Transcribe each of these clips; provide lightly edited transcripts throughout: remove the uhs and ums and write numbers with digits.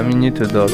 la Minute Doc.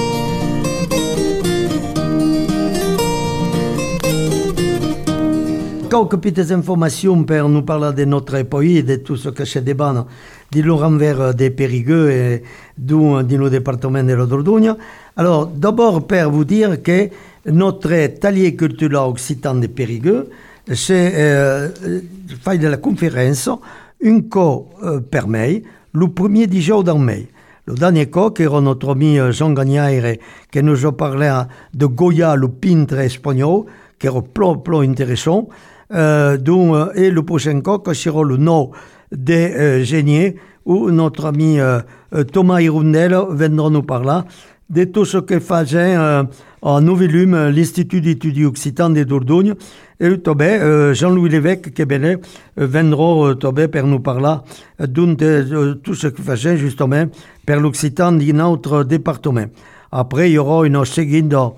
Quelques petites informations pour nous parler de notre pays, de tout ce que c'est des bannes, de l'envers des Périgueux et du nos département de la Dordogne. Alors, d'abord, pour vous dire que notre talier culturel occitan de Périgueux, c'est fait de la conférence, une co per mai, le premier du jour d'en mai. Le dernier co, qui era notre ami Jean Gagnaire, qui nous a parlé de Goya, le peintre espagnol, qui era plus intéressant. Et le prochain co, qui sera le nom de Génier, où notre ami Thomas Hirondel viendra nous parler de tout ce que faisait en Novelum l'Institut d'études occitan de Dordogne. Et Jean-Louis Lévesque qui viendra pour nous parler de tout ce qu'il faisait justement pour l'occitan de notre département. Après, il y aura une série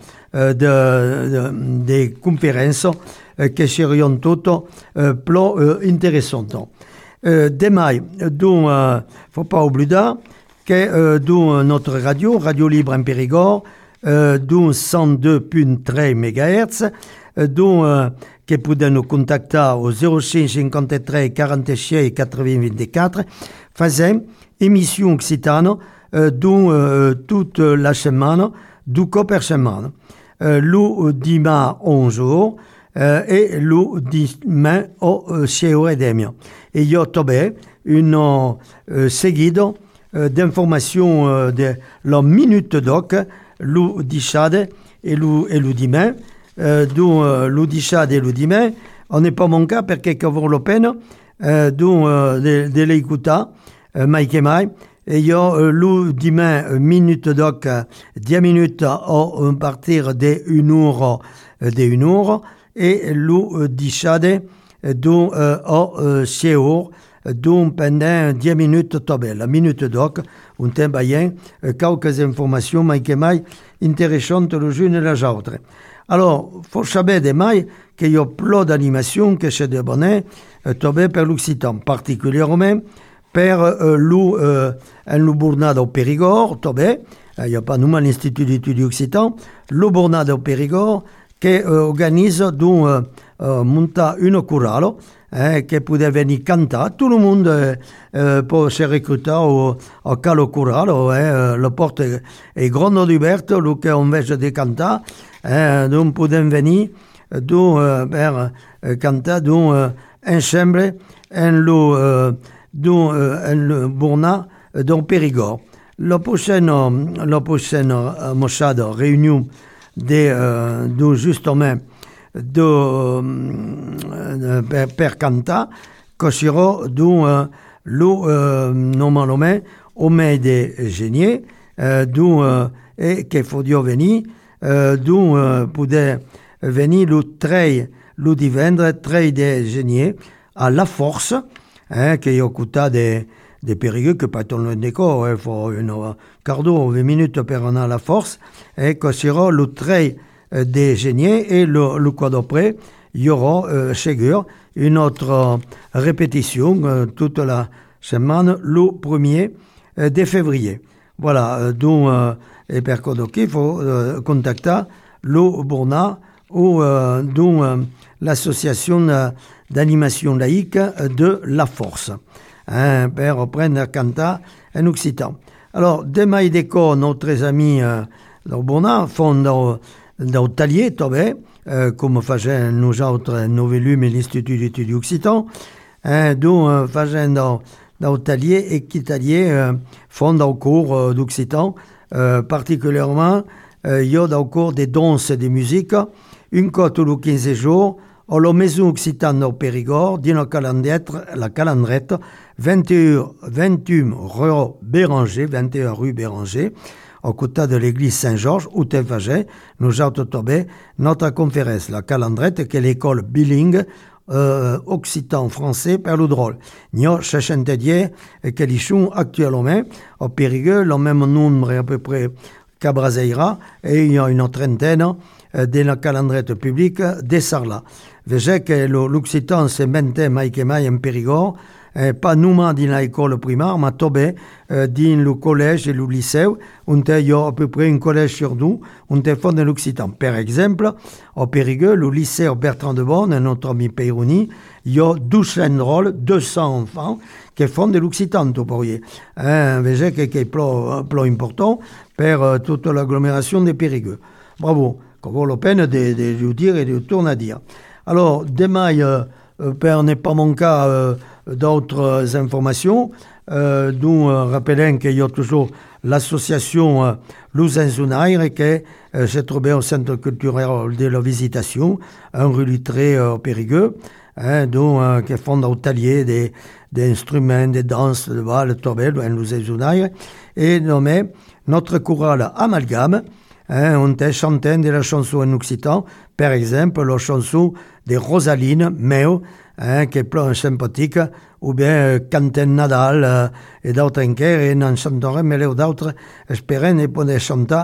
de conférences qui seront toutes plus intéressantes. Demain, il ne faut pas oublier que notre Radio Libre en Périgord, d'un 102.3 MHz, que pouvez nous contacter au 05 53 46 80 24, faisant émission occitane toute la semaine, du coup per semaine. Le dimanche 11 jours et le dimanche au 6 heures et demie. Et il y a aussi une seguida d'informations de la Minute Doc, le dimanche et le dimanche. Le dimanche et le dimanche, on n'est pas manqué parce que vaut la peine de l'écouter, mai que mai. Et il y a le dimanche, Minute Doc, 10 minutes à partir de 1 heure, et le dimanche, à 6 heures, pendant 10 minutes, la Minute Doc, un temps bien, quelques informations, mai que mai, intéressantes les unes et les autres. Alors, il faut savoir demain qu'il y a plein d'animations que c'est de bonnet, pour l'Occitan, particulièrement pour le Bournade au Périgord, il n'y a pas nous l'Institut d'études occitan, le Bournade au Périgord, qui organise monter une chorale qui peut venir chanter. Tout le monde peut se recruter au calo chorale, la porte est grande ouverte, le qu'on veut de canter, donc pouvons venir per canter ensemble en le Bournade dans Périgord. La prochaine mochade réunion justement per cantar, que sera normalement au mai de Génier, et qu'il faut venir, pouvez venir le dimanche 13 de Génier à La Force, qui est au côté des Périgueux, que pas ton le décor, il faut une quart d'heure, 20 minutes pour aller à La Force, et que sera le 13 de Génier, et le quoi d'après, il y aura chez une autre répétition toute la semaine, le 1er de février. Voilà, donc, et per Kodoki, il faut contacter le Bournade ou l'association d'animation laïque de La Force, pour apprendre à canter en occitan. Alors, demain et déco, nos amis de Bournade font dans talier, comme faisons nous autres, Novelum et l'Institut d'études occitan, donc faisons dans talier et qui talier font dans le cours d'occitan, particulièrement, il y a dans le cours des danses et des musiques, une fois tous les 15 jours, à la maison occitane au Périgord, dans la calandrette, 21 rue Béranger, au côté de l'église Saint-Georges, où tu faisais, nous avons trouvé notre conférence, la calandrette, qui est l'école bilingue, occitan-français per le drôle. Il y a 60 qui sont actuellement au Périgueux, le même nombre à peu près qu'à Braseira, et il y a une trentaine de la calendrette publique de Sarlat. Vous savez que l'occitan se maintiennent mai que mai en Périgord, pas nous dans l'école primaire, mais tombé dans le collège et le lycée, où il y a à peu près un collège sur deux, où on font de l'occitan. Par exemple, au Périgueux, le lycée Bertrand de Borne, notre ami Peyrouni, il y a 12 rôles, 200 enfants qui font de l'occitan, vous voyez. Un VG qui est plus important pour toute l'agglomération des Périgueux. Bravo, qu'on vaut la peine de vous dire et de tourner à dire. Alors, demain, per n'est pas mon cas d'autres informations, nous rappelons qu'il y a toujours l'association Luzenzunaire qui s'est trouvée au centre culturel de la Visitation, un rue Littré au Périgueux, qui font hôtelier des instruments, des danses, de balles, de tobel, un Luzenzunaire, et nommé notre chorale Amalgame. On est chantant de la chanson en occitan, par exemple la chanson de Rosaline, Meo, qui est plus sympathique, ou bien Quentin Nadal et d'autres encore, et n'en chanterai, mais les d'autres, espérons ne pouvoir chanter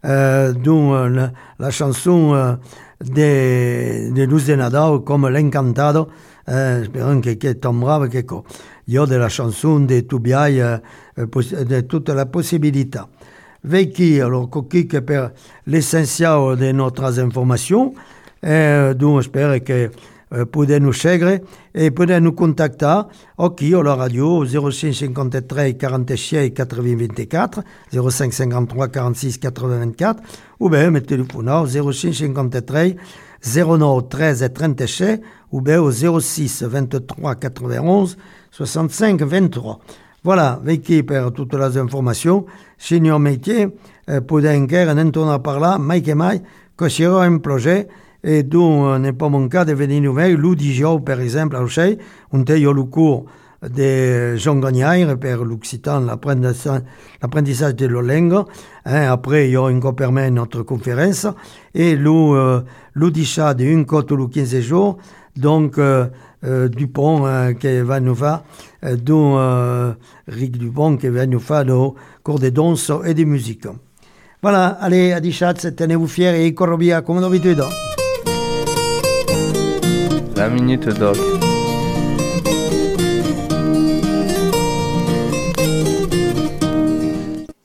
la chanson de Luz de Nadal comme l'Encantado, espérons que tombera, il y a de la chanson de Toubiaï, de toute la possibilité. Vecchi, alors, qui per l'essentiel de notre information, donc j'espère que pouvez nous suivre et pouvez nous contacter qui à la radio 05 53 46 80 24 05 53 46 80 24 ou bien me téléphoner au 05 53 09 13 36 ou bien au 06 23 91 65 23. Voilà, vecchi per toutes les informations. Signor métier, pouvez encore entendre par là, mai que mai, que sera un projet, et d'où n'est pas mon cas de venir nous voir, l'Udijo, par exemple, à Ocey, on a eu le cours de Jean Gagnaire, per l'Occitan, l'apprentissage de la langue. Après, il y aura encore permis notre conférence, et l'Udisha de une côte le 15 jours, donc, Dupont qui va nous faire, dont Rick Dupont qui va nous faire le cours de danse et de musique. Voilà, allez, à Dichat, tenez-vous fiers et corrobia comme d'habitude. La minute doc.